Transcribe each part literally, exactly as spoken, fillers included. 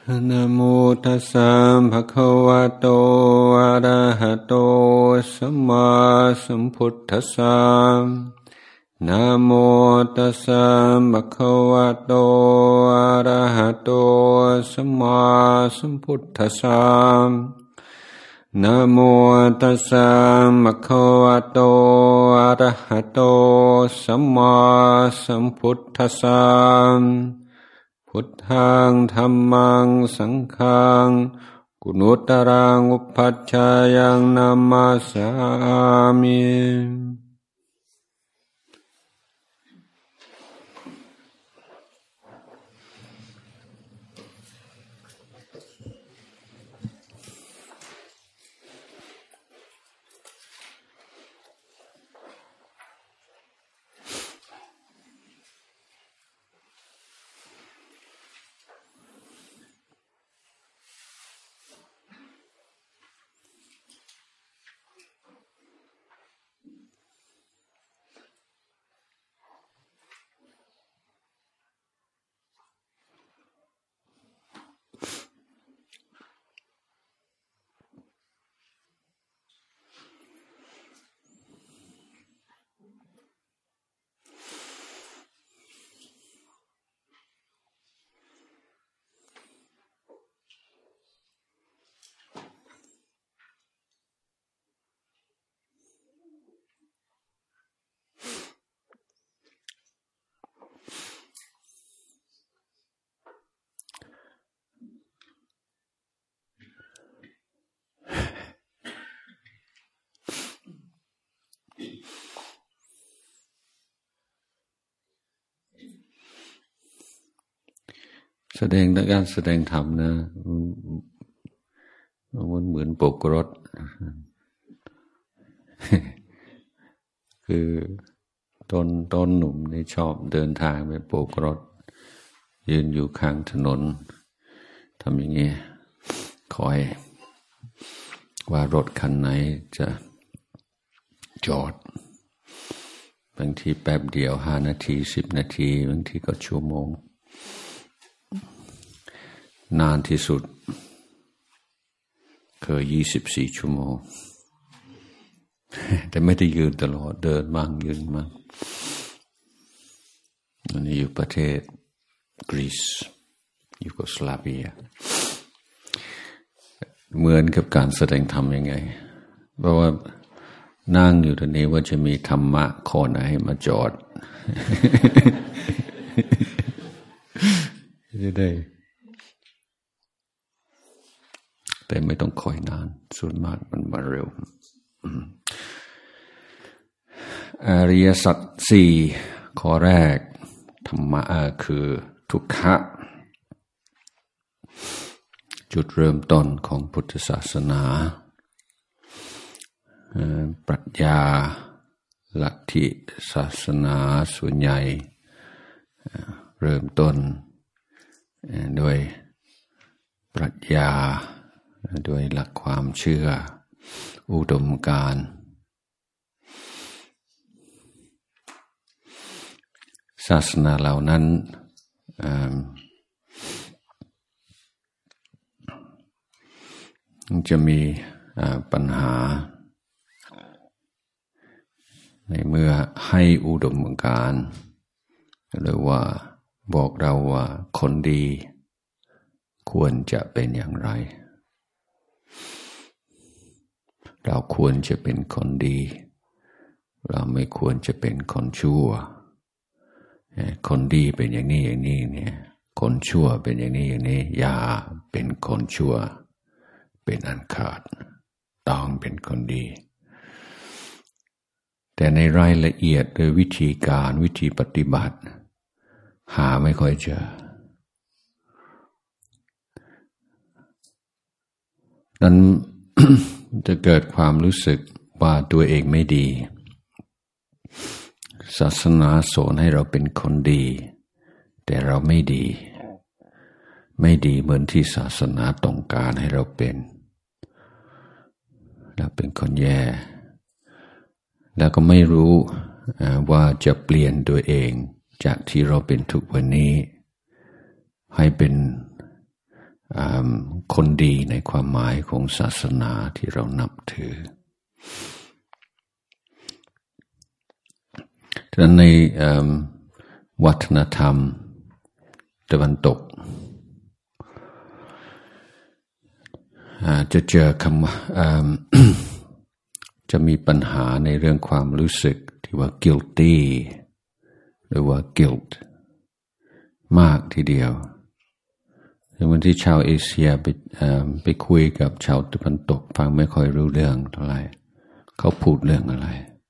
นะโมตัสสะภะคะวะโตอะระหะโตสัมมาสัมพุทธัสสะนะโมตัสสะภะคะวะโตอะระหะโตสัมมาสัมพุทธัสสะนะโมตัสสะภะคะวะโตอะระหะโตสัมมาสัมพุทธัสสะพุทธังธัมมังสังฆังกุณุตตรังอุปัชฌายังนามาสามิแสดงการแสดงธรรมนะมันเหมือนโบกรถคือตอนตอนหนุ่มนี่ชอบเดินทางไปโบกรถยืนอยู่ข้างถนนทำอย่างนี้คอยว่ารถคันไหนจะจอดบางทีแป๊บเดียวห้านาทีสิบนาทีบางทีก็ชั่วโมงนานที่สุดเคยยี่สิบสี่ชั่วโมงแต่ไม่ได้ยืนตลอดเดินมั่งยืนมั่งอันนี้อยู่ประเทศกรีซยูโกสลาเวียเหมือนกับการแสดงธรรมยังไงเพราะว่านั่งอยู่ตรงนี้ว่าจะมีธรรมะข้อไหนให้มาจอดจะได้แต่ไม่ต้องคอยนานส่วนมากมันมาเร็วอริยสัจสี่ข้อแรกธรรมะคือทุกขะจุดเริ่มต้นของพุทธศาสนาปรัชญาลัทธิศาสนาส่วนใหญ่เริ่มต้นด้วยปรัชญาด้วยหลักความเชื่ออุดมการณ์ศาสนาเหล่านั้นจะมีปัญหาในเมื่อให้อุดมการณ์หรือว่าบอกเราว่าคนดีควรจะเป็นอย่างไรเราควรจะเป็นคนดีเราไม่ควรจะเป็นคนชั่วคนดีเป็นอย่างนี้อย่างนี้เนี่ยคนชั่วเป็นอย่างนี้อย่างนี้อย่าเป็นคนชั่วเป็นอันขาดต้องเป็นคนดีแต่ในรายละเอียดโดยวิธีการวิธีปฏิบัติหาไม่ค่อยเจอนั้น จะเกิดความรู้สึกว่าตัวเองไม่ดีศาสนาสอนให้เราเป็นคนดีแต่เราไม่ดีไม่ดีเหมือนที่ศาสนาต้องการให้เราเป็นเราเป็นคนแย่แล้วก็ไม่รู้ว่าจะเปลี่ยนตัวเองจากที่เราเป็นทุกวันนี้ให้เป็นคนดีในความหมายของศาสนาที่เรานับถือดังนั้นในวัฒนธรรมตะวันตกจะเจอคำ จะมีปัญหาในเรื่องความรู้สึกที่ว่า guilty หรือว่า guilt มากทีเดียววันที่ชาวเอเชียไปไปคุยกับชาวตะวันตกฟังไม่ค่อยรู้เรื่องเท่าไหร่เขาพูดเรื่องอะไร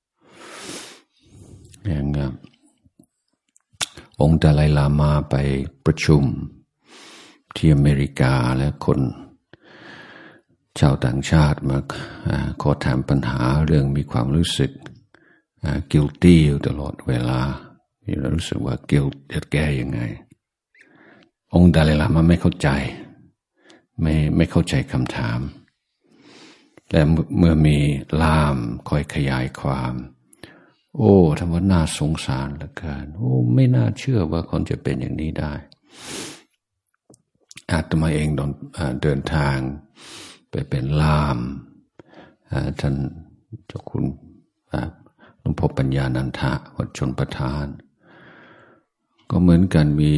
อย่างองค์ดาไลลามาไปประชุมที่อเมริกาและคนชาวต่างชาติมาขอถามปัญหาเรื่องมีความรู้สึก guilty อยู่ตลอดเวลามีรู้สึกว่า guilt จะแก้ยังไงองค์ดาไลลามาไม่เข้าใจไม่ไม่เข้าใจคำถามและเมื่อมีล่ามคอยขยายความโอ้ทำว่าน่าสงสารเหลือเกินโอ้ไม่น่าเชื่อว่าคนจะเป็นอย่างนี้ได้อาตมาเองเดินทางไปเป็นล่ามท่านเจ้าคุณหลวงพ่อปัญญานันทะวัดชนประทานก็เหมือนกันมี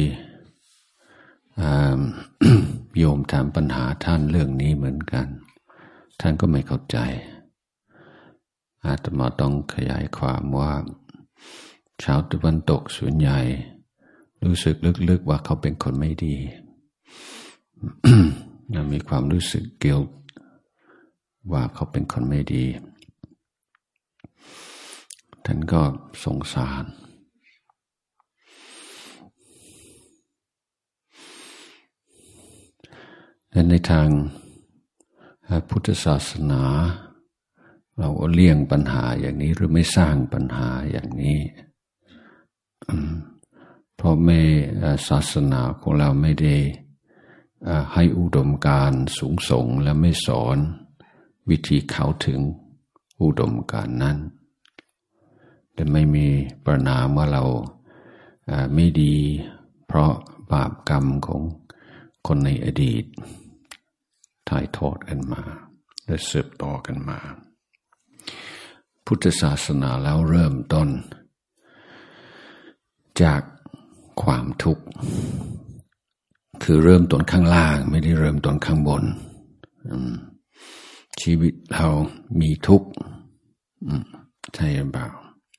โยมถามปัญหาท่านเรื่องนี้เหมือนกันท่านก็ไม่เข้าใจอาตมาต้องขยายความว่าชาวตะวันตกส่วนใหญ่รู้สึกลึกๆว่าเขาเป็นคนไม่ดี มีความรู้สึกเกลียดว่าเขาเป็นคนไม่ดีท่านก็สงสารและในทางพุทธศาสนาเราเลี่ยงปัญหาอย่างนี้หรือไม่สร้างปัญหาอย่างนี้เพราะไม่ศาสนาของเราไม่ได้ให้อุดมการณ์สูงส่งและไม่สอนวิธีเข้าถึงอุดมการณ์นั้นแต่ไม่มีประนามว่าเราไม่ดีเพราะบาปกรรมของคนในอดีตถ่ายทอดกันมาและสืบต่อกันมาพุทธศาสนาแล้วเริ่มต้นจากความทุกข์คือเริ่มต้นข้างล่างไม่ได้เริ่มต้นข้างบนชีวิตเรามีทุกข์ใช่หรือเปล่า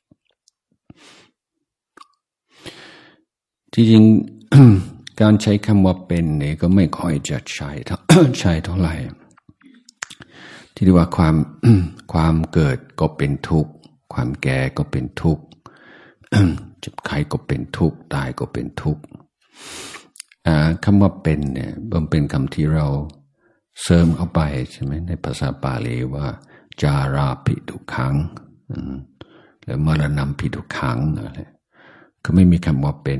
ที่จริง การใช้คำว่าเป็นนี่ก็ไม่ค่อยจะใช้เท่า ใช้เท่าไหร่ที่เรียกว่าความ ความเกิดก็เป็นทุกข์ความแก่ก็เป็นทุกข์ เจ็บไข้ก็เป็นทุกข์ตายก็เป็นทุกข์คำว่าเป็นเนี่ยมันเป็นคำที่เราเสริมเข้าไปใช่ไหมในภาษาบาลีว่าจาราภิทุกขังหรือมรณะภิทุกขังอะไรก็ไม่มีคำว่าเป็น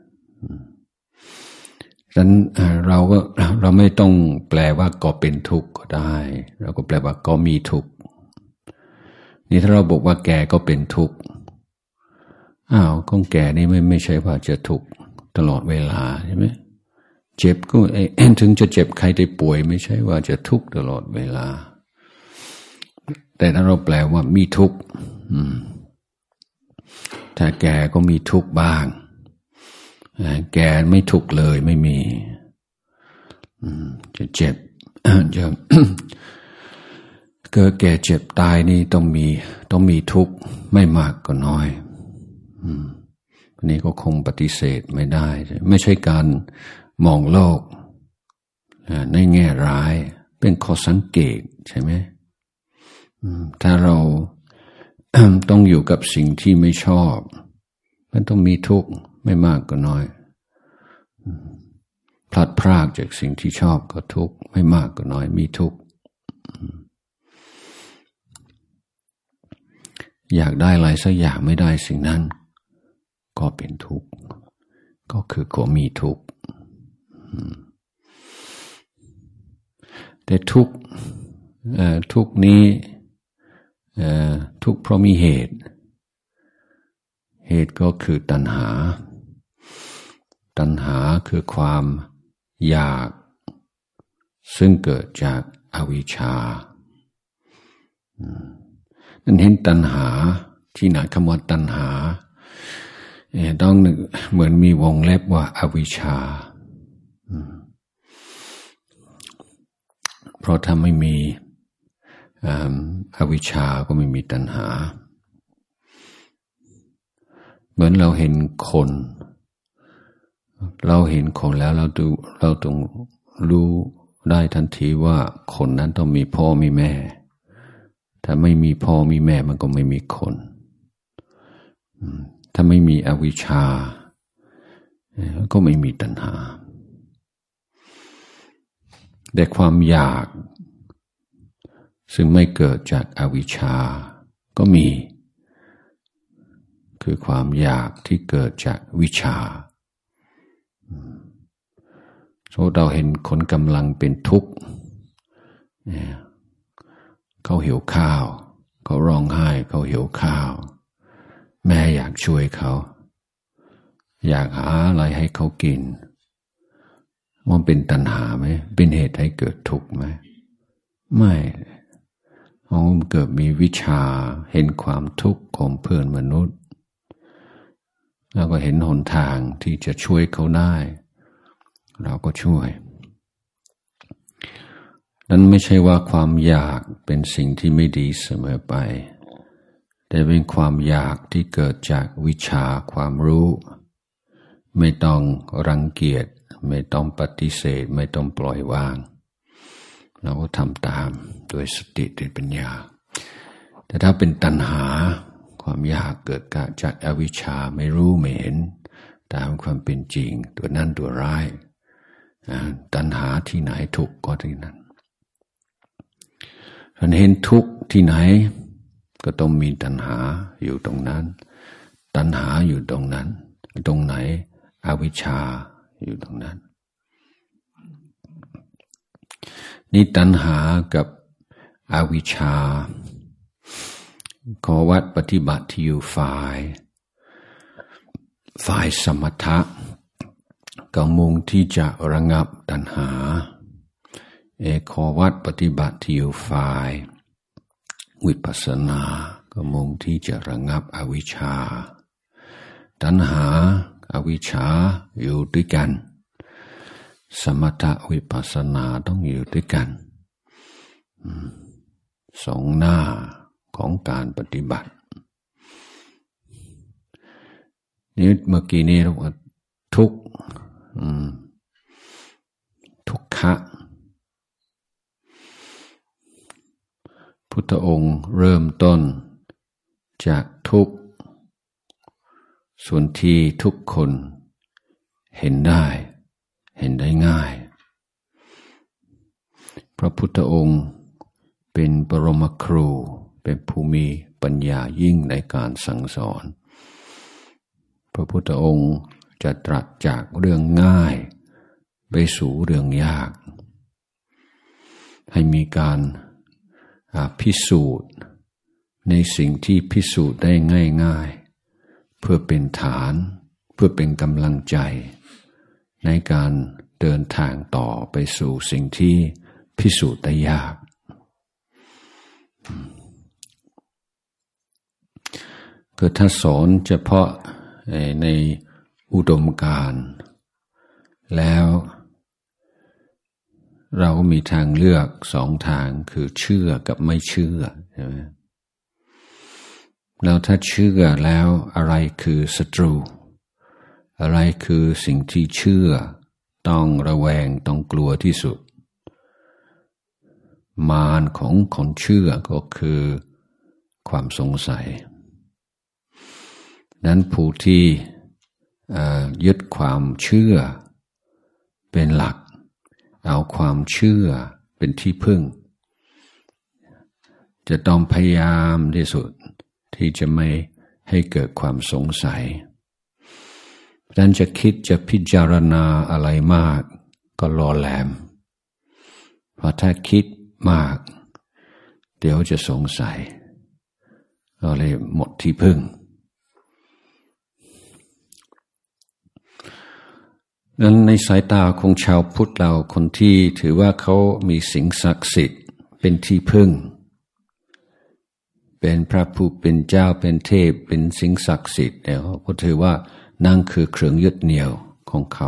ฉะนั้นเราก็เราไม่ต้องแปลว่าก็เป็นทุกข์ก็ได้เราก็แปลว่าก็มีทุกข์นี่ถ้าเราบอกว่าแก่ก็เป็นทุกข์อ้าวก็แก่นี่ไม่ไม่ใช่ว่าจะทุกข์ตลอดเวลาใช่ไหมเจ็บก็ถึงจะเจ็บใครได้ป่วยไม่ใช่ว่าจะทุกข์ตลอดเวลาแต่ถ้าเราแปลว่ามีทุกข์ถ้าแก่ก็มีทุกข์บ้างแก่ไม่ทุกข์เลยไม่มีจะเจ็บจะเกิดแก่เจ็บตายนี่ต้องมีต้องมีทุกข์ไม่มากก็น้อยอันนี้ก็คงปฏิเสธไม่ได้ไม่ใช่การมองโลกในแง่ร้ายเป็นข้อสังเกตใช่ไหมถ้าเราต้องอยู่กับสิ่งที่ไม่ชอบมันต้องมีทุกข์ไม่มากก็น้อยพลัดพรากจากสิ่งที่ชอบก็ทุกข์ไม่มากก็น้อยมีทุกข์อยากได้อะไรสักอย่างไม่ได้สิ่งนั้นก็เป็นทุกข์ก็คือก็มีทุกข์แต่ทุกข์ทุกข์นี้ทุกข์เพราะมีเหตุเหตุก็คือตัณหาตัณหาคือความอยากซึ่งเกิดจากอวิชชานั่นเห็นตัณหาที่ไหนคำว่าตัณหาต้องเหมือนมีวงเล็บว่าอวิชชาเพราะถ้าไม่มีอวิชชาก็ไม่มีตัณหาเหมือนเราเห็นคนเราเห็นคนแล้วเราดูเราต้องรู้ได้ทันทีว่าคนนั้นต้องมีพ่อมีแม่ถ้าไม่มีพ่อมีแม่มันก็ไม่มีคนถ้าไม่มีอวิชชาก็ไม่มีตัณหาแต่ความอยากซึ่งไม่เกิดจากอวิชชาก็มีคือความอยากที่เกิดจากวิชชาโซเราเห็นคนกำลังเป็นทุกข์เขาหิวข้าวเขาร้องไห้เขาหิวข้าวแม่อยากช่วยเขาอยากหาอะไรให้เขากินมันเป็นตัณหาไหมเป็นเหตุให้เกิดทุกข์ไหมไม่เขาเกิดมีวิชาเห็นความทุกข์ของเพื่อนมนุษย์แล้วก็เห็นหนทางที่จะช่วยเขาได้เราก็ช่วยนั้นไม่ใช่ว่าความอยากเป็นสิ่งที่ไม่ดีเสมอไปแต่เป็นความอยากที่เกิดจากวิชาความรู้ไม่ต้องรังเกียจไม่ต้องปฏิเสธไม่ต้องปล่อยวางเราก็ทำตามโดยสติด้วยปัญญาแต่ถ้าเป็นตัณหาความอยากเกิดจากอวิชชาไม่รู้ไม่เห็นตามความเป็นจริงตัวนั้นตัวร้ายตัณหาที่ไหนทุกข์ก็ที่นั้นเราเห็นทุกข์ที่ไหนก็ต้องมีตัณหาอยู่ตรงนั้นตัณหาอยู่ตรงนั้นตรงไหนอวิชชาอยู่ตรงนั้นนี่ตัณหากับอวิชชาขอวัดปฏิบัติที่อยู่ฝ่ายฝ่ายสมถะก็มุ่งที่จะระงับตัณหาเอขอวัดปฏิบัติที่อยู่ฝ่ายวิปัสสนาก็มุ่งที่จะระงับอวิชชาตัณหาอวิชชาอยู่ด้วยกันสมถะวิปัสสนาต้องอยู่ด้วยกันสองหน้าของการปฏิบัตินี่เมื่อกี้นี้เราว่าทุกข์ทุกขะพุทธองค์เริ่มต้นจากทุกข์ส่วนที่ทุกคนเห็นได้เห็นได้ง่ายพระพุทธองค์เป็นปรมครูเป็นผู้มีปัญญายิ่งในการสั่งสอนพระพุทธองค์จะตรัสจากเรื่องง่ายไปสู่เรื่องยากให้มีการพิสูจน์ในสิ่งที่พิสูจน์ได้ง่ายๆเพื่อเป็นฐานเพื่อเป็นกำลังใจในการเดินทางต่อไปสู่สิ่งที่พิสูจน์ได้ยากคือถ้าสอนเฉพาะในอุดมการณ์แล้วเราก็มีทางเลือกสองทางคือเชื่อกับไม่เชื่อใช่ไหมแล้วถ้าเชื่อแล้วอะไรคือศัตรูอะไรคือสิ่งที่เชื่อต้องระแวงต้องกลัวที่สุดมารของคนเชื่อก็คือความสงสัยนั้นผู้ที่ยึดความเชื่อเป็นหลักเอาความเชื่อเป็นที่พึ่งจะต้องพยายามที่สุดที่จะไม่ให้เกิดความสงสัยดังนั้นจะคิดจะพิจารณาอะไรมากก็รอแหลมเพราะถ้าคิดมากเดี๋ยวจะสงสัยก็เลยหมดที่พึ่งนั้นในสายตาของชาวพุทธเราคนที่ถือว่าเขามีสิ่งศักดิ์สิทธิ์เป็นที่พึ่งเป็นพระผู้เป็นเจ้าเป็นเทพเป็นสิ่งศักดิ์สิทธิ์เนี่ยเขาถือว่านั่นคือเครื่องยึดเหนี่ยวของเขา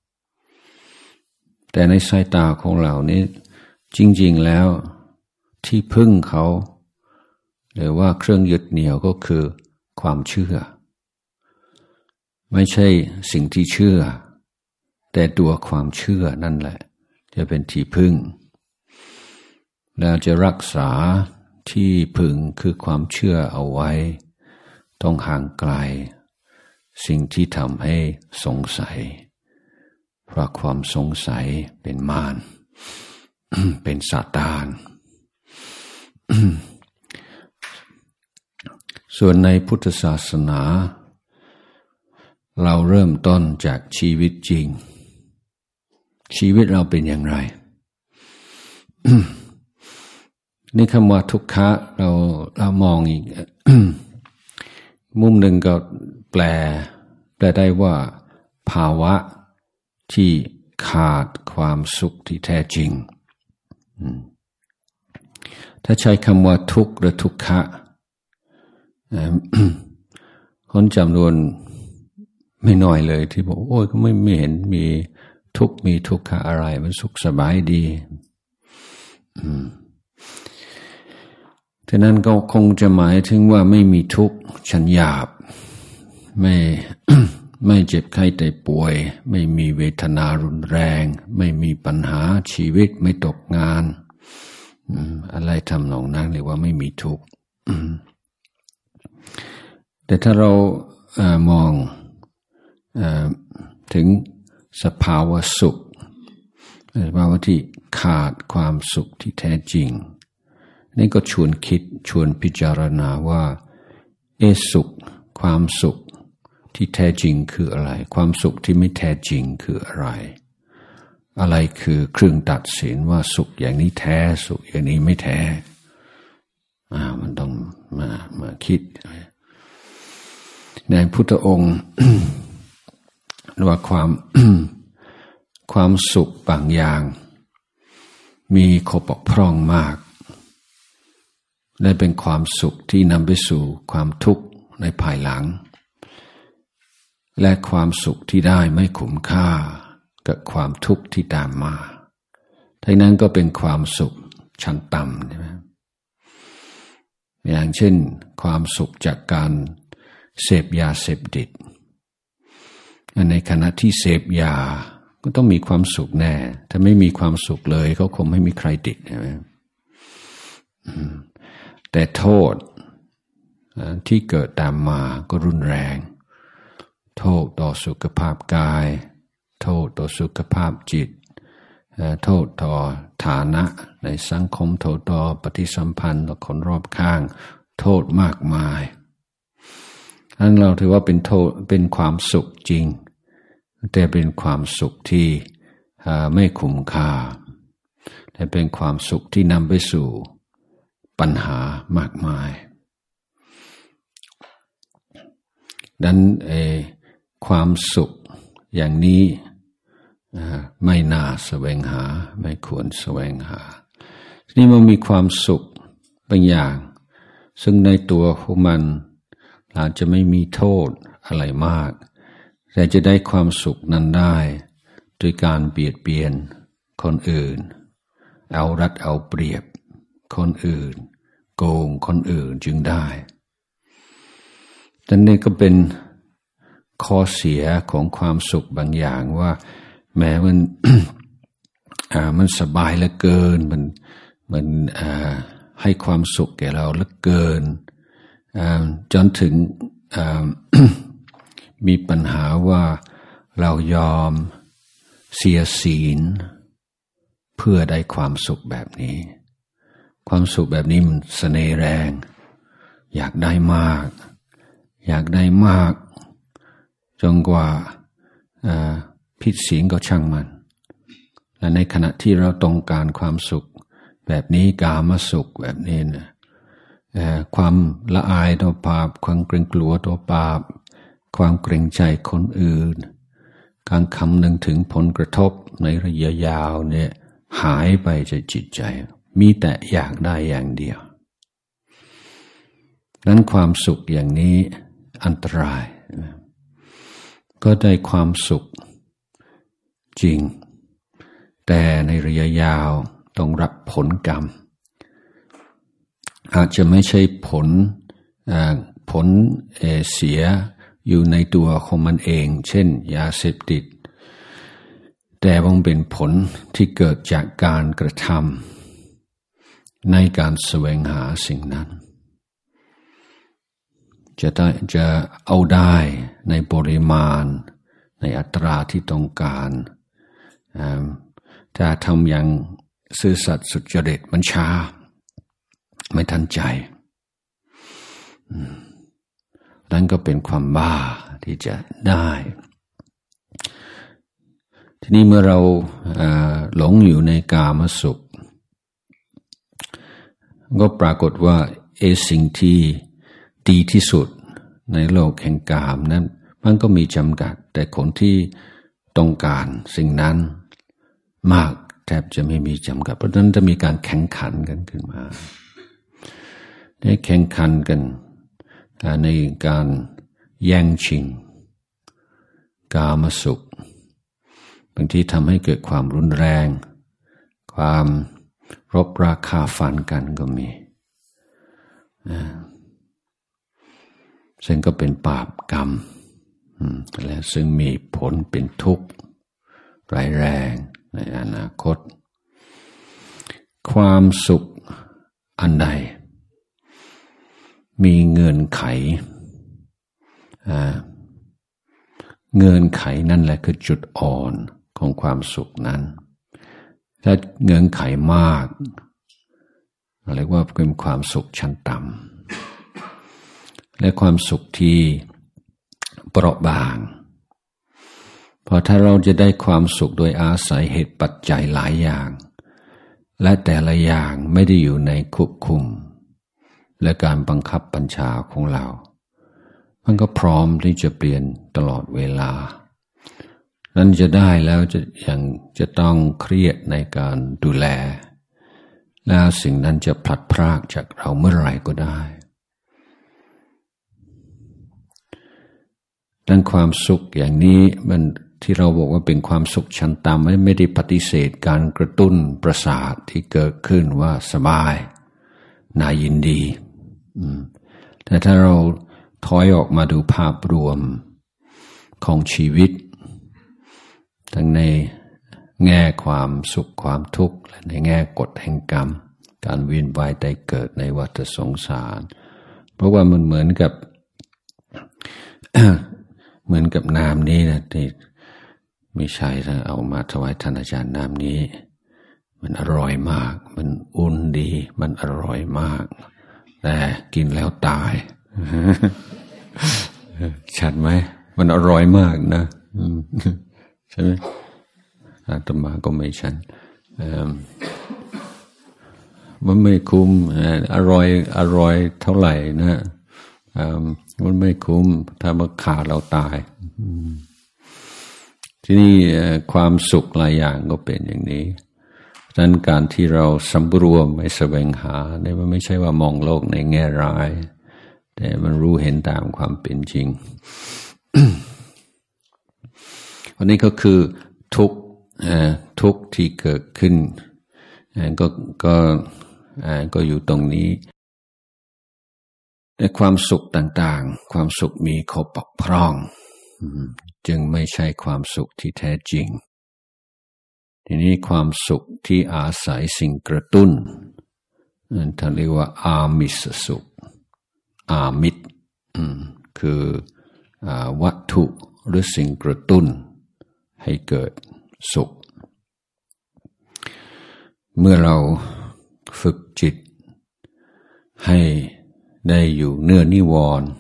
แต่ในสายตาของเรานี้จริงๆแล้วที่พึ่งเขาหรือว่าเครื่องยึดเหนี่ยวก็คือความเชื่อไม่ใช่สิ่งที่เชื่อแต่ตัวความเชื่อนั่นแหละจะเป็นที่พึ่งแล้วจะรักษาที่พึ่งคือความเชื่อเอาไว้ต้องห่างไกลสิ่งที่ทำให้สงสัยเพราะความสงสัยเป็นมาร เป็นซาตาน ส่วนในพุทธศาสนาเราเริ่มต้นจากชีวิตจริงชีวิตเราเป็นอย่างไร นี่คำว่าทุกขะเราเรามองอีก มุมหนึ่งก็แปลแปลได้ว่าภาวะที่ขาดความสุขที่แท้จริงถ้าใช้คำว่าทุกข์หรือทุกขะ คนจำนวนไม่น้อยเลยที่บอกโอ้ยก็ไม่ไม่เห็นมีทุกข์มีทุกขะอะไรมันสุขสบายดีฉะนั้นก็คงจะหมายถึงว่าไม่มีทุกข์ชั้นหยาบไม่ ไม่เจ็บไข้แต่ป่วยไม่มีเวทนารุนแรงไม่มีปัญหาชีวิตไม่ตกงานอะไรทำนองนั้นเรียกว่าไม่มีทุกข์แต่ถ้าเราเอ่อมองเอ่อถึงสภาวะสุขสภาวะที่ขาดความสุขที่แท้จริงนี่ก็ชวนคิดชวนพิจารณาว่าเอสุขความสุขที่แท้จริงคืออะไรความสุขที่ไม่แท้จริงคืออะไรอะไรคือเครื่องตัดสินว่าสุขอย่างนี้แท้สุขอย่างนี้ไม่แท้อ่ามันต้องมามาคิดในพุทธองค์ ว่าความ ความสุขบางอย่างมีข้อบกพร่องมากและเป็นความสุขที่นำไปสู่ความทุกข์ในภายหลังและความสุขที่ได้ไม่คุ้มค่ากับความทุกข์ที่ตามมาทั้งนั้นก็เป็นความสุขชั้นต่ำใช่ไหมอย่างเช่นความสุขจากการเสพยาเสพติดในขณะที่เสพยาก็ต้องมีความสุขแน่ถ้าไม่มีความสุขเลยก็คงไม่มีใครติดใช่ไหมแต่โทษที่เกิดตามมาก็รุนแรงโทษต่อสุขภาพกายโทษต่อสุขภาพจิตโทษต่อฐานะในสังคมโทษต่อปฏิสัมพันธ์ต่อคนรอบข้างโทษมากมายอันเราถือว่าเป็นโทษเป็นความสุขจริงแต่เป็นความสุขที่ไม่คุ้มค่าแต่เป็นความสุขที่นำไปสู่ปัญหามากมายดังนั้นความสุขอย่างนี้ไม่น่าแสวงหาไม่ควรแสวงหาทีนี้มันมีความสุขบางอย่างซึ่งในตัวของมันอาจจะไม่มีโทษอะไรมากแต่จะได้ความสุขนั้นได้โดยการเบียดเบียนคนอื่นเอารัดเอาเปรียบคนอื่นโกงคนอื่นจึงได้แต่นี่ก็เป็นข้อเสียของความสุขบางอย่างว่าแม้มัน อ่ามันสบายเหลือเกินมันมันอ่าให้ความสุขแก่เราเหลือเกินอ่าจนถึงอ่า มีปัญหาว่าเรายอมเสียศีลเพื่อได้ความสุขแบบนี้ความสุขแบบนี้มันเสน่ห์แรงอยากได้มากอยากได้มากจนกว่าผิดศีลก็ช่างมันและในขณะที่เราต้องการความสุขแบบนี้กามสุขแบบนี้นะความละอายต่อบาปความเกรงกลัวต่อบาปความเกรงใจคนอื่นการคำนึงถึงผลกระทบในระยะยาวเนี่ยหายไปจากจิตใจมีแต่อยากได้อย่างเดียวนั้นความสุขอย่างนี้อันตรายก็ได้ความสุขจริงแต่ในระยะยาวต้องรับผลกรรมอาจจะไม่ใช่ผลผลเสียอยู่ในตัวของมันเองเช่นยาเสพติดแต่มันเป็นผลที่เกิดจากการกระทำในการแสวงหาสิ่งนั้นจะได้จะเอาได้ในปริมาณในอัตราที่ต้องการถ้าทำอย่างซื่อสัตย์สุจริตมันช้าไม่ทันใจนั่นก็เป็นความบ้าที่จะได้ทีนี้เมื่อเราหลงอยู่ในกามสุขก็ปรากฏว่าเอสิ่งที่ดีที่สุดในโลกแห่งกามนั้นมันก็มีจำกัดแต่คนที่ต้องการสิ่งนั้นมากแทบจะไม่มีจำกัดเพราะฉะนั้นจะมีการแข่งขันกันขึ้นมาได้แข่งขันกันในการแย่งชิงกามสุขบางทีทำให้เกิดความรุนแรงความรบราฆ่าฟันกันก็มีซึ่งก็เป็นบาปกรรมและซึ่งมีผลเป็นทุกข์ร้ายแรงในอนาคตความสุขอันใดมีเงื่อนไขเงื่อนไขนั่นแหละคือจุดอ่อนของความสุขนั้นถ้าเงื่อนไขมากเรียกว่าเป็นความสุขชั้นต่ำและความสุขที่เปราะบางเพราะถ้าเราจะได้ความสุขโดยอาศัยเหตุปัจจัยหลายอย่างและแต่ละอย่างไม่ได้อยู่ในควบคุมและการบังคับบัญชาของเรามันก็พร้อมที่จะเปลี่ยนตลอดเวลานั้นจะได้แล้วจะยังจะต้องเครียดในการดูแลแล้วสิ่งนั้นจะพลัดพรากจากเราเมื่อไหร่ก็ได้ดังความสุขอย่างนี้มันที่เราบอกว่าเป็นความสุขชั้นต่ำไม่ได้ปฏิเสธการกระตุ้นประสาทที่เกิดขึ้นว่าสบายน่ายินดีแต่ถ้าเราถอยออกมาดูภาพรวมของชีวิตทั้งในแง่ความสุขความทุกข์และในแง่กฎแห่งกรรมการเวียนว่ายตายเกิดในวัฏสงสารเพราะว่ามันเหมือนกับ เหมือนกับน้ำนี้นะที่ไม่ใช่ถ้าเอามาถวายท่านอาจารย์น้ำนี้มันอร่อยมากมันอุ่นดีมันอร่อยมากแต่กินแล้วตาย ชัดไหมมันอร่อยมากนะใช่ไหมอาตมาก็ไม่ชัดมันไม่คุ้มอร่อยอร่อยเท่าไหร่นะมันไม่คุ้มถ้ามาขาดเราตายที่นี่ความสุขหลายอย่างก็เป็นอย่างนี้ดังนั้นการที่เราสำรวมไม่แสวงหาเนี่ยมันไม่ใช่ว่ามองโลกในแง่ร้ายแต่มันรู้เห็นตามความเป็นจริง วันนี้ก็คือทุกข์ทุกข์ที่เกิดขึ้นก็ก็ก็อยู่ตรงนี้ในความสุขต่างๆความสุขมีข้อบกพร่องจึงไม่ใช่ความสุขที่แท้จริงทีนี้ความสุขที่อาศัยสิ่งกระตุ้นท่านเรียกว่าอามิสสุขอามิตรคือวัตถุหรือสิ่งกระตุ้นให้เกิดสุขเมื่อเราฝึกจิตให้ได้อยู่เนื้อนิวรณ์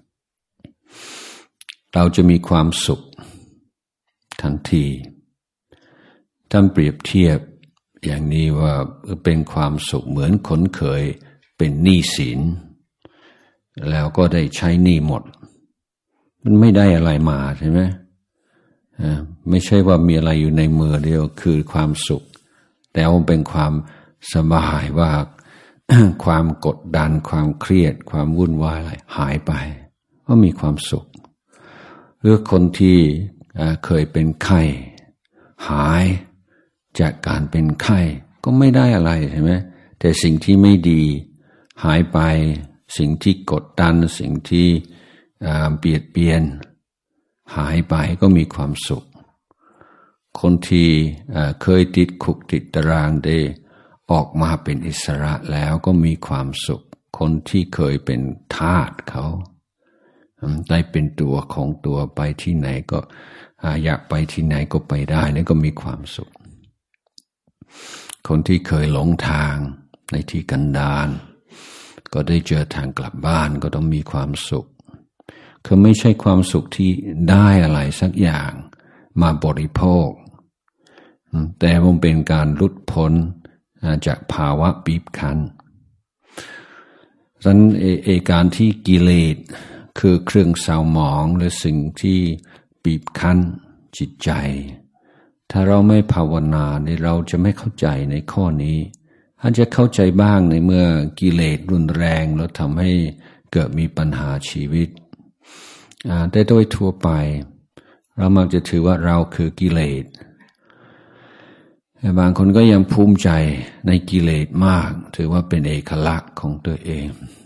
เราจะมีความสุขทันทีท่านเปรียบเทียบอย่างนี้ว่าเป็นความสุขเหมือนคนเคยเป็นหนี้สินแล้วก็ได้ใช้หนี้หมดมันไม่ได้อะไรมาใช่ไหมไม่ใช่ว่ามีอะไรอยู่ในมือเดียวคือความสุขแต่ว่าเป็นความสบายว่าความกดดันความเครียดความวุ่นวายอะไรหายไปก็มีความสุขหรือคนที่เคยเป็นไข้หายจากการเป็นไข้ก็ไม่ได้อะไรใช่ไหมแต่สิ่งที่ไม่ดีหายไปสิ่งที่กดดันสิ่งที่เบียดเบียนหายไปก็มีความสุขคนที่เคยติดคุกติดตารางได้ออกมาเป็นอิสระแล้วก็มีความสุขคนที่เคยเป็นทาสเขาได้เป็นตัวของตัวไปที่ไหนก็อยากไปที่ไหนก็ไปได้นั่นก็มีความสุขคนที่เคยหลงทางในที่กันดารก็ได้เจอทางกลับบ้านก็ต้องมีความสุขคือไม่ใช่ความสุขที่ได้อะไรสักอย่างมาบริโภคแต่มันเป็นการหลุดพ้นจากภาวะบีบคั้นดังนั้นเอการที่กิเลสคือเครื่องเศร้าหมองหรือสิ่งที่บีบคั้นจิตใจถ้าเราไม่ภาวนาเนี่ยเราจะไม่เข้าใจในข้อนี้อาจจะเข้าใจบ้างในเมื่อกิเลสรุนแรงแล้วทำให้เกิดมีปัญหาชีวิตแต่โดยทั่วไปเรามักจะถือว่าเราคือกิเลสบางคนก็ยังภูมิใจในกิเลสมากถือว่าเป็นเอกลักษณ์ของตัวเอง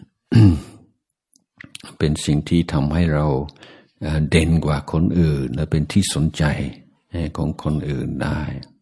เป็นสิ่งที่ทำให้เราเด่นกว่าคนอื่นและเป็นที่สนใจของคนอื่นได้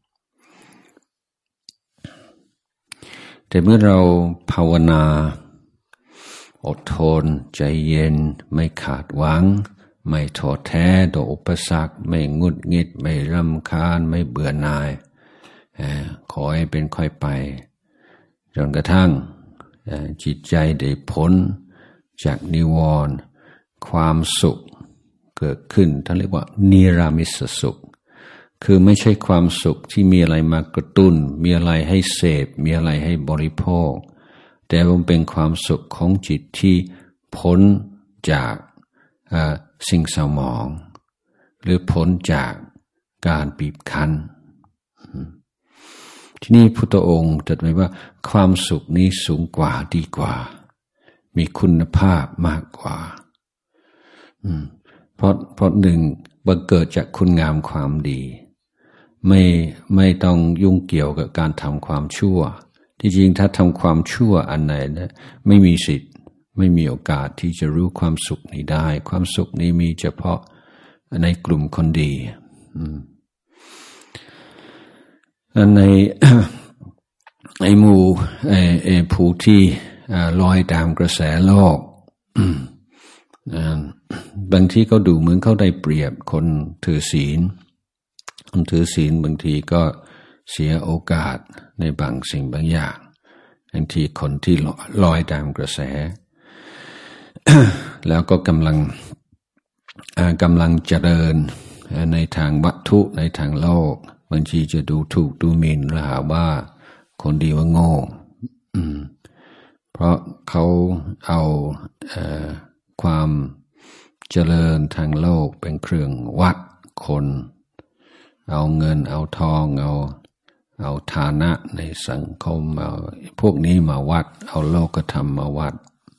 แต่เมื่อเราภาวนาอดทนใจเย็นไม่ขาดหวังไม่ท้อแท้ต่ออุปสรรคไม่งุดหงิดไม่รำคาญไม่เบื่อหน่ายขอให้เป็นค่อยไปจนกระทั่งจิตใจได้พ้นจากนิวรณ์ความสุขเกิดขึ้นท่านเรียกว่านิรามิสสุขคือไม่ใช่ความสุขที่มีอะไรมากระตุ้นมีอะไรให้เสพมีอะไรให้บริโภคแต่มันเป็นความสุขของจิตที่พ้นจากสิ่งเศร้าหมองหรือพ้นจากการบีบคั้นที่นี่พุทธองค์ตรัสไว้ว่าความสุขนี้สูงกว่าดีกว่ามีคุณภาพมากกว่าเพราะเพราะหนึ่งบังเกิดจากคุณงามความดีไม่ไม่ต้องยุ่งเกี่ยวกับการทำความชั่วที่จริงถ้าทำความชั่วอันไหนนะไม่มีสิทธิ์ไม่มีโอกาสที่จะรู้ความสุขนี้ได้ความสุขนี้มีเฉพาะในกลุ่มคนดีในไอหมู่ไอไอผู้ที่ลอยตามกระแสโลกบางทีก็ดูเหมือนเขาได้เปรียบคนถือศีลคนถือศีลบางทีก็เสียโอกาสในบางสิ่งบางอย่างบางทีคนที่ลอยตามกระแส แล้วก็กำลังกำลังเจริญในทางวัตถุในทางโลกบางทีจะดูถูกดูหมิ่นหรือหาว่าคนดีว่าโง่เพราะเขาเอาเอ่อความเจริญทางโลกเป็นเครื่องวัดคนเอาเงินเอาทองเอาเอาฐานะในสังคมเอาพวกนี้มาวัดเอาโลกธรรมมาวัด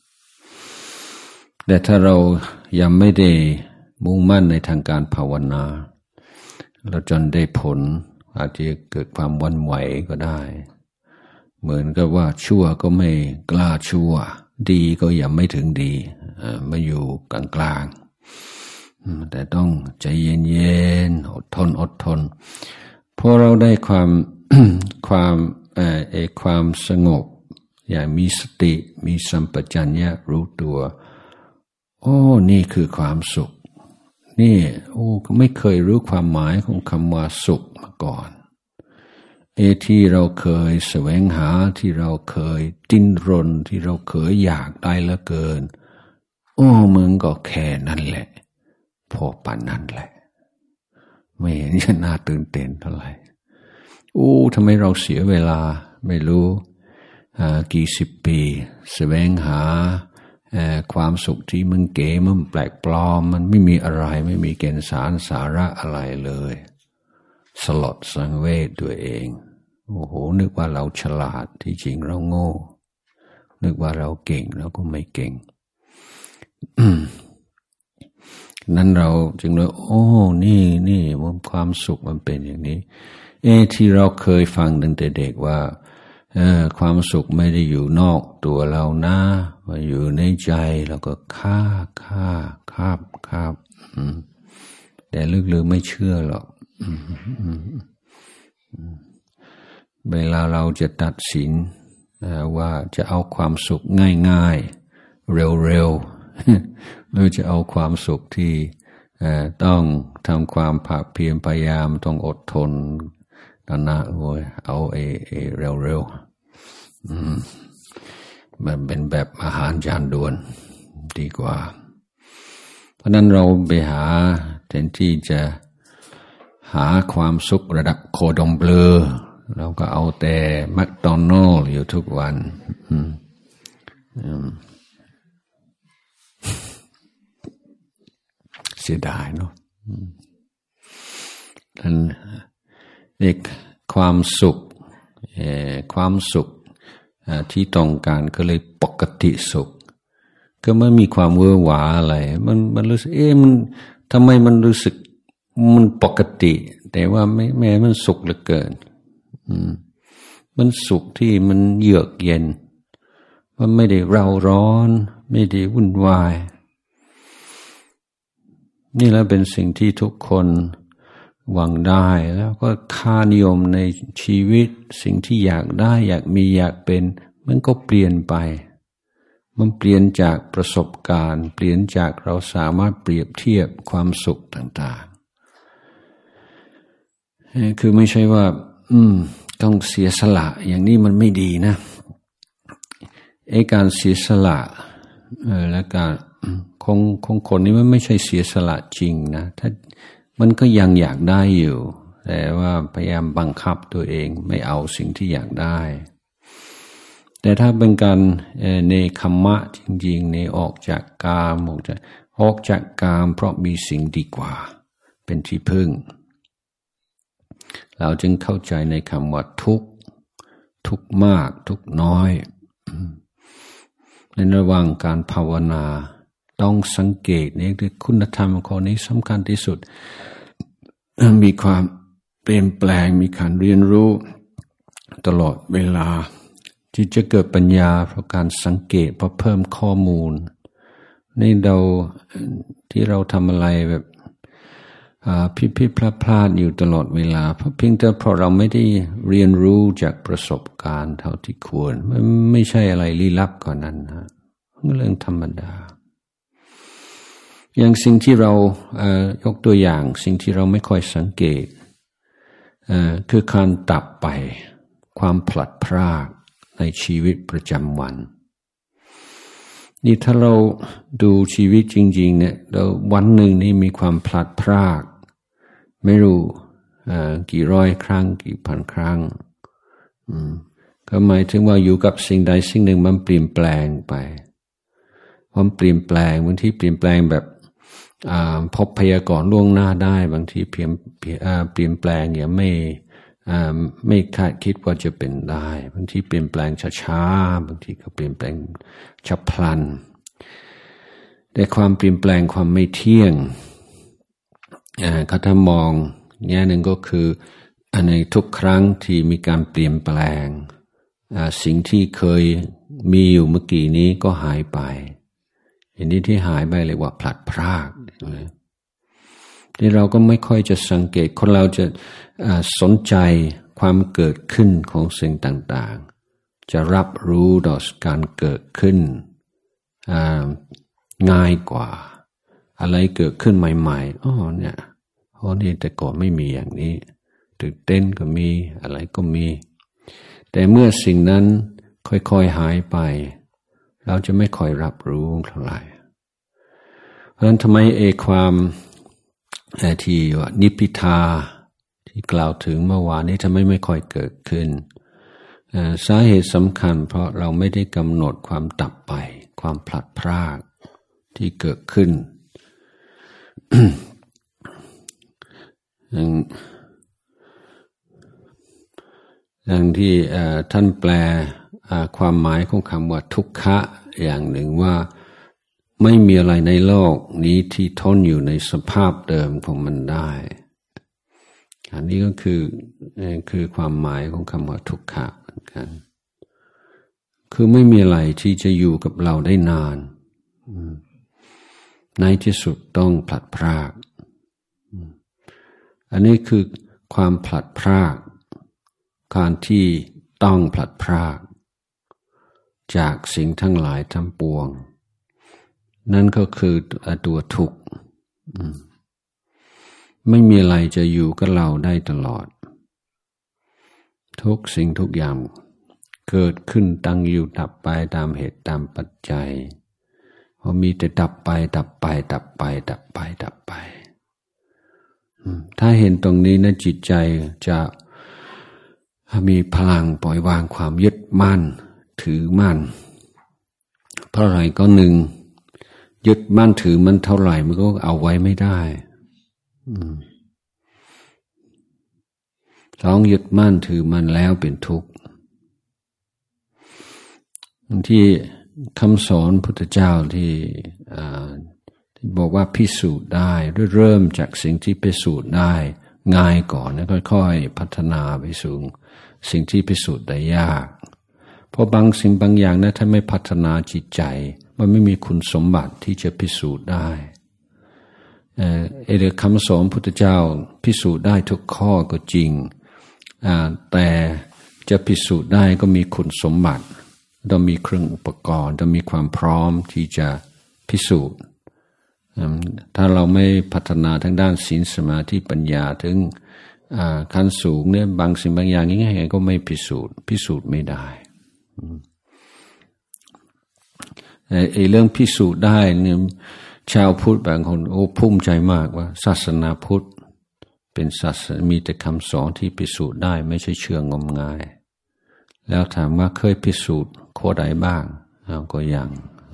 แต่ถ้าเรายังไม่ได้มุ่งมั่นในทางการภาวนาเราจนได้ผลอาจจะเกิดความวันไหวก็ได้เหมือนกับว่าชั่วก็ไม่กล้าชั่วดีก็ยังไม่ถึงดีมาอยู่กลางๆแต่ต้องใจเย็นๆอดทนอดทนพอเราได้ความ ความเอ่อความสงบอย่างมีสติมีสัมปชัญญะรู้ตัวโอ้นี่คือความสุขนี่โอ้ไม่เคยรู้ความหมายของคำว่าสุขมาก่อนเอที่เราเคยแสวงหาที่เราเคยดิ้นรนที่เราเคยอยากได้เหลือเกินโอ้มึงก็แค่นั้นแหละพอปานนั้นแหละไม่เห็นจะน่าตื่นเต้นเท่าไหร่โอ้ทำไมเราเสียเวลาไม่รู้กี่สิบปีแสวงหาความสุขที่มันเก๋มันแปลกปลอมมันไม่มีอะไรไม่มีแก่นสารสาระอะไรเลยสลดสังเวชตัวเองโอ้โหนึกว่าเราฉลาดที่จริงเราโง่นึกว่าเราเก่งเราก็ไม่เก่ง นั้นเราจึงเลยโอ้นี่นี่มันความสุขมันเป็นอย่างนี้เอที่เราเคยฟังตั้งแต่เด็กว่าเออความสุขไม่ได้อยู่นอกตัวเรานะมาอยู่ในใจเราก็ฆ่าฆ่าคาบคาบแต่ลึกๆไม่เชื่อหรอกเวลาเราจะตัดสินว่าจะเอาความสุขง่ายๆเร็วๆหรือจะเอาความสุขที่ต้องทำความภาคเพียรพยายามต้องอดทนนั่นนะโว้ยเอาเอเอเร็วๆมันเป็นแบบอาหารจานด่วนดีกว่าเพราะนั้นเราไปหาแทนที่จะหาความสุขระดับโคดองเบลอเราก็เอาแต่แมคโดนัลด์อยู่ทุกวันเสียดายเนาะท่านเอกความสุขความสุขที่ต้องการก็เลยปกติสุขก็ไม่มีความเวอร์หวาอะไรมันมันรู้สึกเอ๊ะมันทำไมมันรู้สึกมันปกติแต่ว่าไม่แม้มันสุขเหลือเกินมันสุขที่มันเยือกเย็นมันไม่ได้เร่าร้อนไม่ได้วุ่นวายนี่แหละเป็นสิ่งที่ทุกคนหวังได้แล้วก็ค่านิยมในชีวิตสิ่งที่อยากได้อยากมีอยากเป็นมันก็เปลี่ยนไปมันเปลี่ยนจากประสบการณ์เปลี่ยนจากเราสามารถเปรียบเทียบความสุขต่างๆคือไม่ใช่ว่าอืมต้องเสียสละอย่างนี้มันไม่ดีนะไอ้การเสียสละเออและการของของคนนี้มันไม่ใช่เสียสละจริงนะถ้ามันก็ยังอยากได้อยู่แต่ว่าพยายามบังคับตัวเองไม่เอาสิ่งที่อยากได้แต่ถ้าเป็นการในคัมมะจริงๆในออกจากกามออกจากออกจากกามเพราะมีสิ่งดีกว่าเป็นที่พึ่งเราจึงเข้าใจในคำว่าทุกข์ทุกข์มากทุกข์น้อยในระหว่างการภาวนาต้องสังเกตนี่คือคุณธรรมข้อนี้สำคัญที่สุดมีความเปลี่ยนแปลงมีการเรียนรู้ตลอดเวลาที่จะเกิดปัญญาเพราะการสังเกตเพราะเพิ่มข้อมูลในเราที่เราทำอะไรแบบพิพิพลาดพลาดอยู่ตลอดเวลาเพราะเพียงแต่เพราะเราไม่ได้เรียนรู้จากประสบการณ์เท่าที่ควรมันไม่ใช่อะไรลี้ลับกว่านั้นนะเรื่องธรรมดาอย่างสิ่งที่เรายกตัวอย่างสิ่งที่เราไม่ค่อยสังเกตคือการดับไปความพลัดพรากในชีวิตประจำวันนี่ถ้าเราดูชีวิตจริงๆเนี่ยเราวันหนึ่งนี่มีความพลัดพรากไม่รู้กี่ร้อยครั้งกี่พันครั้งก็หมายถึงว่าอยู่กับสิ่งใดสิ่งหนึ่งมันเปลี่ยนแปลงไปความเปลี่ยนแปลงบางทีเปลี่ยนแปลงแบบพบพยากรณ์ล่วงหน้าได้บางทีเปลี่ยนเปลี่ยนแปลงอย่างไม่ไม่คาดคิดว่าจะเป็นได้บางทีเปลี่ยนแปลงช้าๆบางทีก็เปลี่ยนแปลงฉับพลันแต่ความเปลี่ยนแปลงความไม่เที่ยงเขาถ้ามองแง่หนึ่งก็คือในทุกครั้งที่มีการเปลี่ยนแปลงสิ่งที่เคยมีอยู่เมื่อกี้นี้ก็หายไปอย่างนี้ที่หายไปเรียกว่าพลัดพรากที่เราก็ไม่ค่อยจะสังเกตคนเราจะสนใจความเกิดขึ้นของสิ่งต่างๆจะรับรู้ต่อการเกิดขึ้นง่ายกว่าอะไรเกิดขึ้นใหม่ๆอ๋อเนี่ยเพราะนี่แต่ก่อนไม่มีอย่างนี้ตื่นเต้นก็มีอะไรก็มีแต่เมื่อสิ่งนั้นค่อยๆหายไปเราจะไม่ค่อยรับรู้เท่าไหร่เพราะฉะนั้นทำไมเอความที่ว่านิพพิทาที่กล่าวถึงเมื่อวานนี้ทำไมไม่ค่อยเกิดขึ้นสาเหตุสำคัญเพราะเราไม่ได้กำหนดความดับไปความพลัดพรากที่เกิดขึ้น อย่างที่ท่านแปลความหมายของคำว่าทุกขะอย่างหนึ่งว่าไม่มีอะไรในโลกนี้ที่ทนอยู่ในสภาพเดิมของมันได้อันนี้ก็คือคือความหมายของคำว่าทุกขะเหมือนกันคือไม่มีอะไรที่จะอยู่กับเราได้นานในที่สุดต้องพลัดพรากอันนี้คือความพลัดพรากการที่ต้องพลัดพรากจากสิ่งทั้งหลายทั้งปวงนั่นก็คือตัวทุกข์ไม่มีอะไรจะอยู่กับเราได้ตลอดทุกสิ่งทุกอย่างเกิดขึ้นตั้งอยู่ดับไปตามเหตุตามปัจจัยพอมีแต่ดับไปดับไปดับไปดับไปดับไปถ้าเห็นตรงนี้นะจิตใจจะมีพลังปล่อยวางความยึดมั่นถือมั่นเพราะอะไรก็หนึ่งยึดมั่นถือมันเท่าไหร่มันก็เอาไว้ไม่ได้สองยึดมั่นถือมันแล้วเป็นทุกข์ที่คำสอนพุทธเจ้าที่ที่บอกว่าพิสูจน์ได้เริ่มจากสิ่งที่พิสูจน์ได้ง่ายก่อนแล้วค่อยๆพัฒนาไปสู่สิ่งที่พิสูจน์ได้ยากเพราะบางสิ่งบางอย่างนะถ้าไม่พัฒนาจิตใจมันไม่มีคุณสมบัติที่จะพิสูจน์ได้เออเอเดคำสอนพุทธเจ้าพิสูจน์ได้ทุกข้อก็จริงแต่จะพิสูจน์ได้ก็มีคุณสมบัติต้องมีเครื่องอุปกรณ์ต้องมีความพร้อมที่จะพิสูจน์ถ้าเราไม่พัฒนาทางด้านศีลสมาธิปัญญาถึงขั้นสูงเนี่ยบางสิ่งบางอย่างง่ายๆก็ไม่พิสูจน์พิสูจน์ไม่ได้ไอ้เรื่องพิสูจน์ได้เนี่ยชาวพุทธบางคนโอ้ภูมิใจมากว่าศาสนาพุทธเป็นศาสนามีแต่คำสอนที่พิสูจน์ได้ไม่ใช่เชื่องมงายแล้วถามว่าเคยพิสูจน์ข้อใดบ้างเราก็ยัง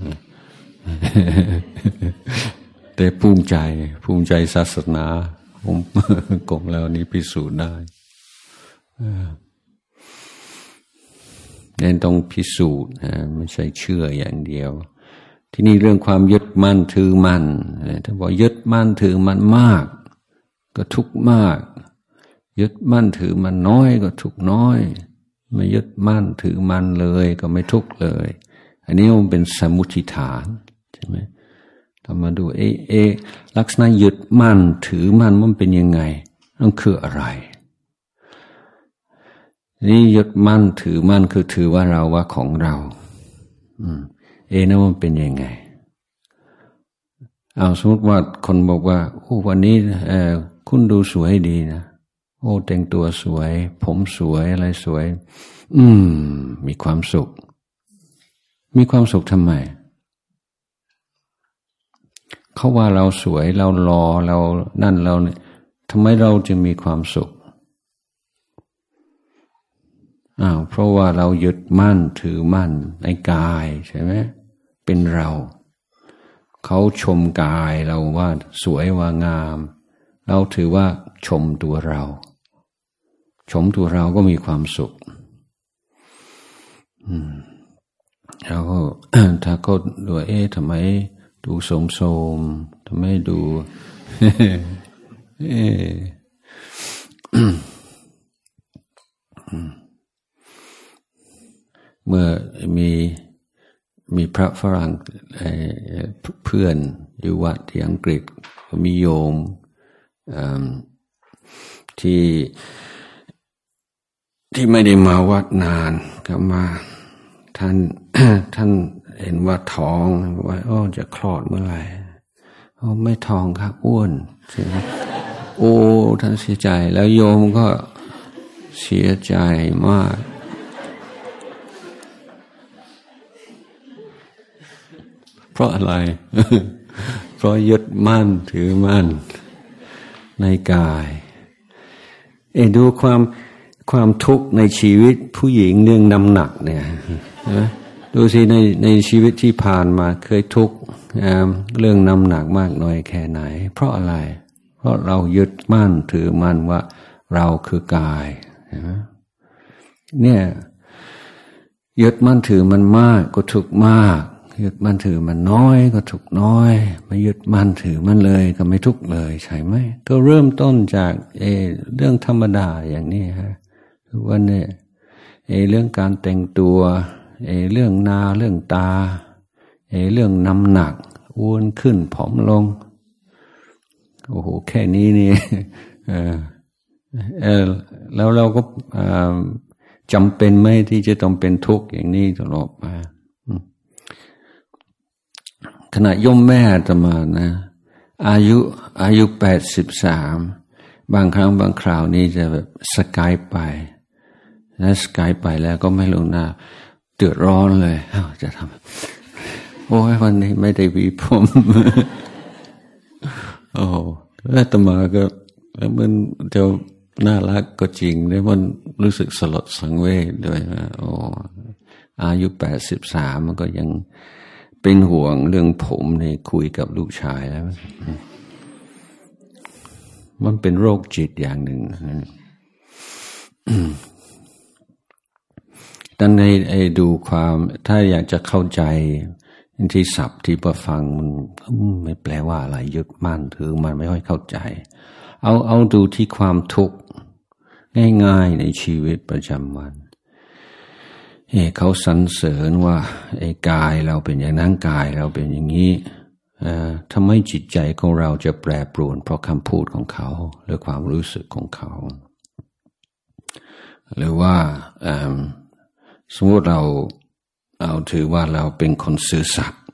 แต่ภูมิใจภูมิใจศาสนาผมกลมแล้วนี้พิสูจน์ได้เน้นต้องพิสูจน์นะไม่ใช่เชื่ออย่างเดียวที่นี่เรื่องความยึดมั่นถือมั่นถ้าบอกยึดมั่นถือมั่นมากก็ทุกข์มากยึดมั่นถือมั่นน้อยก็ทุกข์น้อยไม่ยึดมั่นถือมั่นเลยก็ไม่ทุกข์เลยอันนี้มันเป็นสมุทิฐานใช่ไหมถ้ามาดูเอเอลักษณะยึดมั่นถือมั่นมันเป็นยังไงมันคืออะไรนี่ยึดมั่นถือมั่นคือถือว่าเราว่าของเราอืมเอนั่นมันเป็นยังไงเอาสมมติว่าคนบอกว่าโอ้วันนี้เอ่อคุณดูสวยดีนะโอ้แต่งตัวสวยผมสวยอะไรสวยอืมมีความสุขมีความสุขทำไมเขาว่าเราสวยเราหล่อเรานั่นเราเนี่ยทำไมเราจึงมีความสุขอ้าวเพราะว่าเรายึดมั่นถือมั่นในกายใช่ไหมเป็นเราเขาชมกายเราว่าสวยว่างามเราถือว่าชมตัวเราชมตัวเราก็มีความสุขอืมแล้วก็ ถ้าก็ดูเอ๊ะทำไมดูโสมๆทำไมดู เอ๊ะ เมื่อมีมีพระฝรั่งเพื่อนอยู่วัดที่อังกฤษมีโยมที่ที่ไม่ได้มาวัดนานก็มาท่าน ท่านเห็นว่าท้องว่าโอ้จะคลอดเมื่อไหร่โอ้ไม่ท้องครับอ้วนใช่ไหมโอ้ท่านเสียใจแล้วโยมก็เสียใจมากเพราะอะไร เพราะยึดมั่นถือมั่นในกายเอ็นดูความความทุกข์ในชีวิตผู้หญิงเรื่องน้ำหนักเนี่ยดูสิในในชีวิตที่ผ่านมาเคยทุกข์เรื่องน้ำหนักมากน้อยแค่ไหนเพราะอะไรเพราะเรายึดมั่นถือมั่นว่าเราคือกายเนี่ยยึดมั่นถือมันมากก็ทุกข์มากยึดมั่นถือมันน้อยก็ทุกข์น้อยไม่ยึดมั่นถือมันเลยก็ไม่ทุกข์เลยใช่ไหมก็เริ่มต้นจากเอเรื่องธรรมดาอย่างนี้ฮะทุกวันเนี่ยเอเรื่องการแต่งตัวเอเรื่องหน้าเรื่องตาเอเรื่องน้ำหนักอ้วนขึ้นผอมลงโอ้โหแค่นี้นี่เออเออแล้วเราก็จำเป็นไหมที่จะต้องเป็นทุกข์อย่างนี้ตลอดมาขณะย่อมแม่อาตมานะอายุอายุแปดสิบสามบางครั้งบางคราวนี้จะแบบสกายไปแล้วสกายไปแล้วก็ไม่ลงหน้าเดือดร้อนเลยเอ้าจะทำโอ้ยวันนี้ไม่ได้วีผมโอ้แล้วอาตมาก็แล้วมันจะน่ารักก็จริงแต่มันรู้สึกสลดสังเวชด้วยว่าโอ้อายุแปดสิบสามมันก็ยังเป็นห่วงเรื่องผมนี่คุยกับลูกชายแล้วมันเป็นโรคจิตอย่างหนึ่งดังในไอ้ดูความถ้าอยากจะเข้าใจที่ศัพท์ที่ประฟังมันไม่แปลว่าอะไรยึดมั่นถือมันไม่ค่อยเข้าใจเอาเอาดูที่ความทุกข์ง่ายๆในชีวิตประจำวันเฮ้เขาสรรเสริญว่าไอ้กายเราเป็นอย่างนั้นกายเราเป็นอย่างนี้ทำไมจิตใจของเราจะแปรปรวนเพราะคำพูดของเขาหรือความรู้สึกของเขาหรือว่าสมมติเราเอาถือว่าเราเป็นคนซื่อสัตย์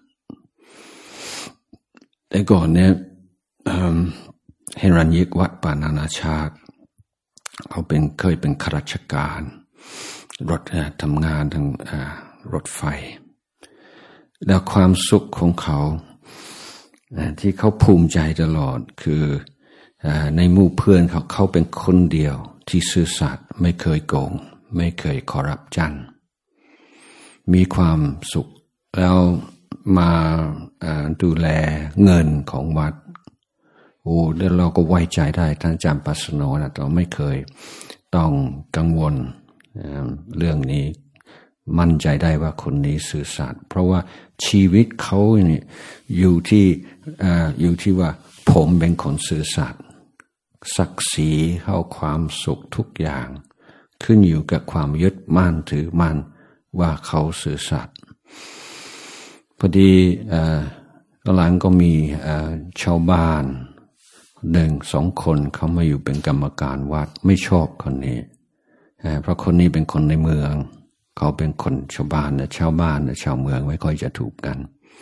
แต่ก่อนเนี่ยเฮรัญยิกวัดป่านานาชาติเขาเป็นเคยเป็นข้าราชการรถทำงานทางรถไฟแล้วความสุขของเขาที่เขาภูมิใจตลอดคือในหมู่เพื่อนเขาเขาเป็นคนเดียวที่ซื่อสัตย์ไม่เคยโกงไม่เคยคอร์รัปชันมีความสุขแล้วมาดูแลเงินของวัดโอ้แล้วเราก็ไว้ใจได้ท่านอาจารย์ปัสโนนะเราไม่เคยต้องกังวลเรื่องนี้มั่นใจได้ว่าคนนี้ซื่อสัตย์เพราะว่าชีวิตเขาเนี่ยอยู่ที่อยู่ที่ว่าผมเป็นคนซื่อสัตย์ศักดิ์ศรีเขาความสุขทุกอย่างขึ้นอยู่กับความยึดมั่นถือมั่นว่าเขาซื่อสัตย์พอดีตอนหลังก็มีชาวบ้านหนึ่งสองคนเขามาอยู่เป็นกรรมการวัดไม่ชอบคนนี้เพราะคนนี้เป็นคนในเมืองเขาเป็นคนชาวบ้านนะชาวบ้านนะชาวเมืองไม่ค่อยจะถูกกัน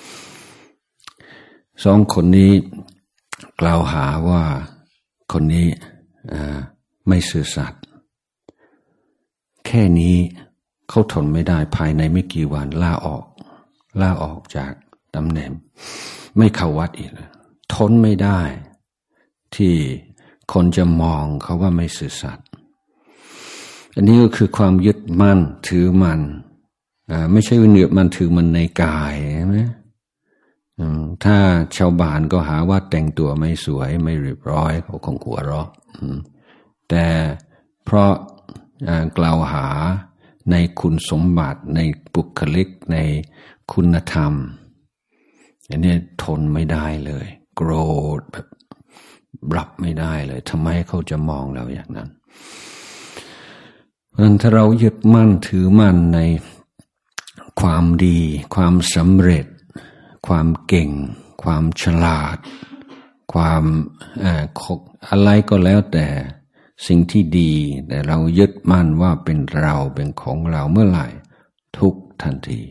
สองคนนี้กล่าวหาว่าคนนี้ไม่ซื่อสัตย์แค่นี้เขาทนไม่ได้ภายในไม่กี่วันลาออกลาออกจากตำแหน่งไม่เข้าวัดอีกทนไม่ได้ที่คนจะมองเขาว่าไม่ซื่อสัตย์อันนี้ก็คือความยึดมั่นถือมันไม่ใช่ว่ายึดมั่นถือมันในกายใช่ไหมถ้าชาวบ้านก็หาว่าแต่งตัวไม่สวยไม่เรียบร้อยเขาคงหัวเราะแต่เพราะกล่าวหาในคุณสมบัติในบุคลิกในคุณธรรมอันนี้ทนไม่ได้เลยโกรธแบบรับไม่ได้เลยทำไมเขาจะมองเราอย่างนั้นเพราะฉะนั้นถ้าเรายึดมั่นถือมั่นในความดีความสำเร็จความเก่งความฉลาดความอะไรก็แล้วแต่สิ่งที่ดีแต่เรายึดมั่นว่าเป็นเราเป็นของเราเมื่อไหร่ทุกทันที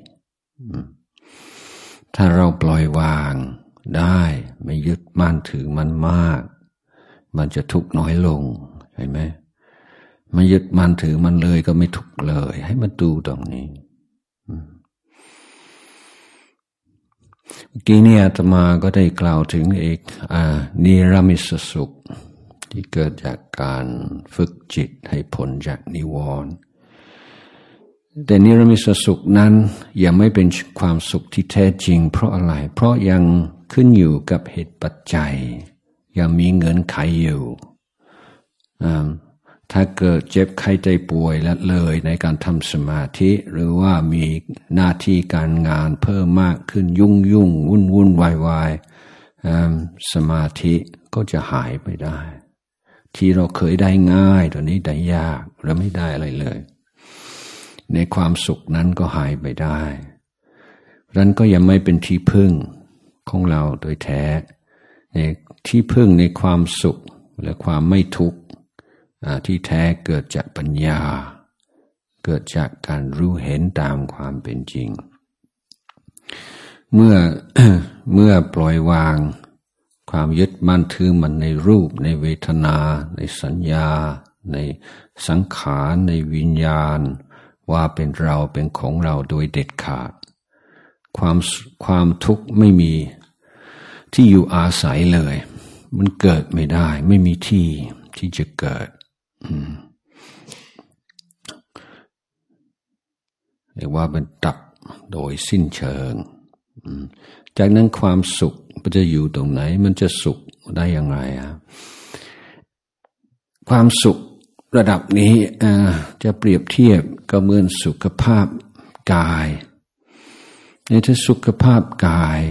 ถ้าเราปล่อยวางได้ไม่ยึดมั่นถือมันมากมันจะทุกข์น้อยลงใช่ไหมไม่ยึดมั่นถือมันเลยก็ไม่ทุกข์เลยให้มาดูตรงนี้เมื่อกี้เนี่ยอาตมาก็ได้กล่าวถึงเอกนิรมิตสุขที่เกิดจากการฝึกจิตให้พ้นจากนิวรณ์แต่นิรมิตสุขนั้นยังไม่เป็นความสุขที่แท้จริงเพราะอะไรเพราะยังขึ้นอยู่กับเหตุปัจจัยยังมีเงื่อนไขอยู่ถ้าเกิดเจ็บไข้ใจป่วยและเลยในการทำสมาธิหรือว่ามีหน้าที่การงานเพิ่มมากขึ้นยุ่งยุ่งวุ่นวุ่นวายวายสมาธิก็จะหายไปได้ที่เราเคยได้ง่ายตอนนี้ได้ยากและไม่ได้อะไรเลยในความสุขนั้นก็หายไปได้นั้นก็ยังไม่เป็นที่พึ่งของเราโดยแท้ในที่พึ่งในความสุขและความไม่ทุกข์ที่แท้เกิดจากปัญญาเกิดจากการรู้เห็นตามความเป็นจริงเมื่อ เมื่อปล่อยวางความยึดมั่นถือมันในรูปในเวทนาในสัญญาในสังขารในวิญญาณว่าเป็นเราเป็นของเราโดยเด็ดขาดความความทุกข์ไม่มีที่อยู่อาศัยเลยมันเกิดไม่ได้ไม่มีที่ที่จะเกิดเรียกว่าเป็นดับโดยสิ้นเชิงจากนั้นความสุขมันจะอยู่ตรงไหนมันจะสุขได้อย่างไรอ่ะความสุขระดับนี้จะเปรียบเทียบก็เหมือนสุขภาพกายในที่สุขภาพกาย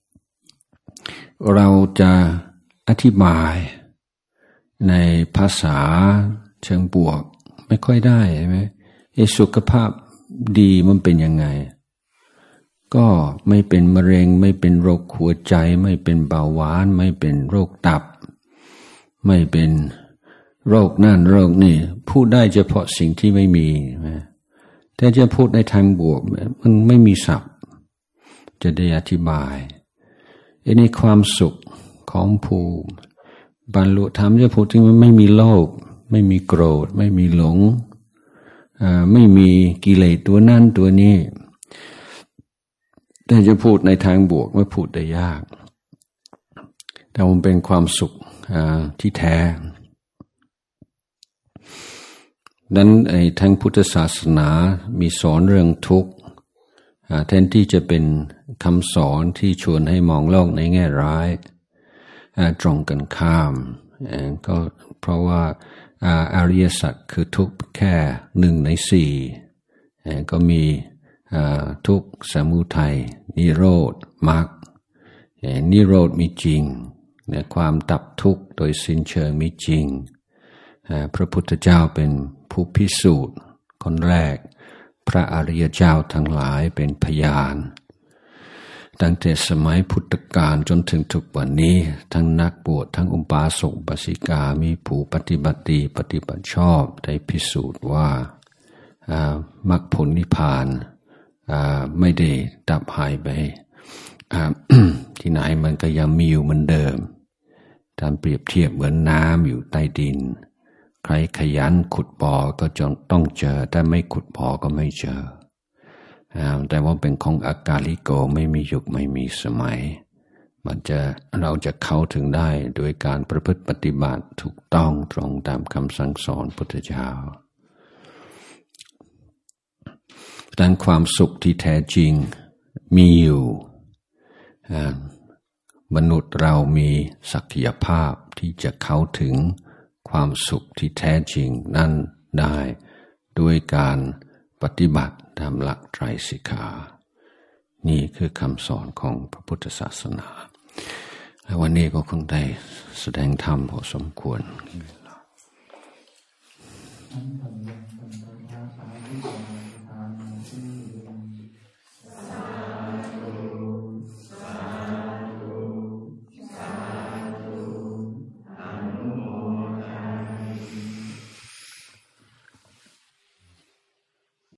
เราจะอธิบายในภาษาเชิงบวกไม่ค่อยได้ใช่ไหมไอ้สุขภาพดีมันเป็นยังไงก็ไม่เป็นมะเร็งไม่เป็นโรคหัวใจไม่เป็นเบาหวานไม่เป็นโรคตับไม่เป็นโรคนั่นโรคนี่พูดได้เฉพาะสิ่งที่ไม่มีแต่จะพูดในทางบวกมันไม่มีศัพท์จะได้อธิบายในความสุขของผู้บรรลุธรรมจะพูดถึงมันไม่มีโลภไม่มีโกรธไม่มีหลงไม่มีกิเลสตัวนั่นตัวนี้แต่จะพูดในทางบวกไม่พูดได้ยากแต่มันเป็นความสุขที่แท้ดังนั้นไอ้ทางพุทธศาสนามีสอนเรื่องทุกข์แทนที่จะเป็นคำสอนที่ชวนให้มองโลกในแง่ร้ายตรงกันข้ามก็เพราะว่าอริยสัจคือทุกข์แค่หนึ่งในสี่ก็มีทุกข์สมุทัยนิโรธมรรคนิโรธมีจริงความดับทุกข์โดยสิ้นเชิงมีจริงพระพุทธเจ้าเป็นผู้พิสูจน์คนแรกพระอริยเจ้าทั้งหลายเป็นพยานตั้งแต่สมัยพุทธกาลจนถึงทุกวันนี้ทั้งนักบวชทั้งอุบาสกอุบาสิกามีผู้ปฏิบัติดีปฏิบัติชอบได้พิสูจน์ว่ามรรคผลนิพพานไม่ได้ดับหายไป ที่ไหนมันก็ยังมีอยู่เหมือนเดิมการเปรียบเทียบเหมือนน้ำอยู่ใต้ดินใครขยันขุดบ่อก็จงต้องเจอแต่ไม่ขุดบ่อก็ไม่เจอแต่ว่าเป็นของอากาลิโกไม่มียุคไม่มีสมัยมันจะเราจะเข้าถึงได้โดยการประพฤติปฏิบัติถูกต้องตรงตามคำสั่งสอนพุทธเจ้าดังความสุขที่แท้จริงมีอยู่มนุษย์เรามีศักยภาพที่จะเข้าถึงความสุขที่แท้จริงนั้นได้ด้วยการปฏิบัติตามหลักไตรสิกขานี่คือคำสอนของพระพุทธศาสนาและวันนี้ก็คงได้แสดงธรรมพอสมควร